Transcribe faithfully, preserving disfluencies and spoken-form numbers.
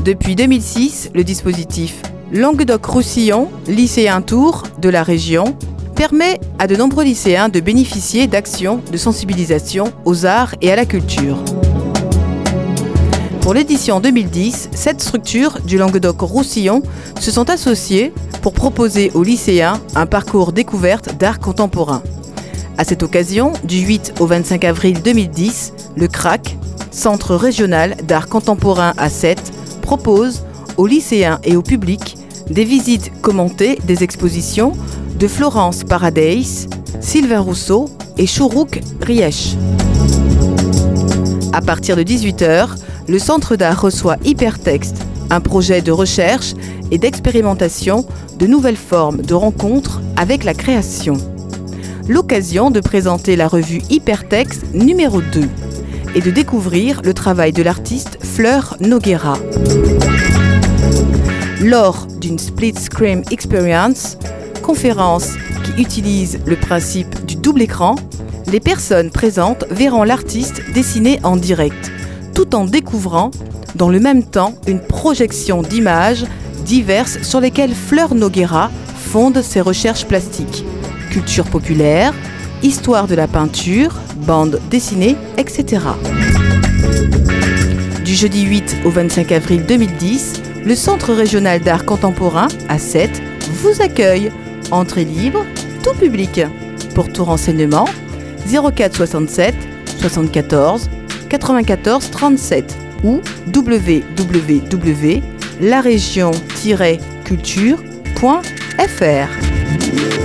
Depuis deux mille six, le dispositif Languedoc-Roussillon, lycéen Tour de la région, permet à de nombreux lycéens de bénéficier d'actions de sensibilisation aux arts et à la culture. Pour l'édition deux mille dix, sept structures du Languedoc-Roussillon se sont associées pour proposer aux lycéens un parcours découverte d'art contemporain. À cette occasion, du huit au vingt-cinq avril deux mille dix, le C R A C, Centre régional d'art contemporain à Sète, propose aux lycéens et au public des visites commentées des expositions de Florence Paradis, Sylvain Rousseau et Chourouk Riech. À partir de dix-huit heures, le Centre d'art reçoit Hypertexte, un projet de recherche et d'expérimentation de nouvelles formes de rencontres avec la création. L'occasion de présenter la revue Hypertexte numéro deux et de découvrir le travail de l'artiste Fleur Noguera. Lors d'une Split Screen Experience, conférence qui utilise le principe du double écran, les personnes présentes verront l'artiste dessiner en direct, tout en découvrant dans le même temps une projection d'images diverses sur lesquelles Fleur Noguera fonde ses recherches plastiques, culture populaire, histoire de la peinture, bande dessinée, et cetera. Du jeudi huit au vingt-cinq avril deux mille dix, le Centre régional d'art contemporain à Sète vous accueille. Entrée libre, tout public. Pour tout renseignement, zéro quatre soixante-sept soixante-quatorze quatre-vingt-quatorze trente-sept ou w w w point la région tiret culture point f r.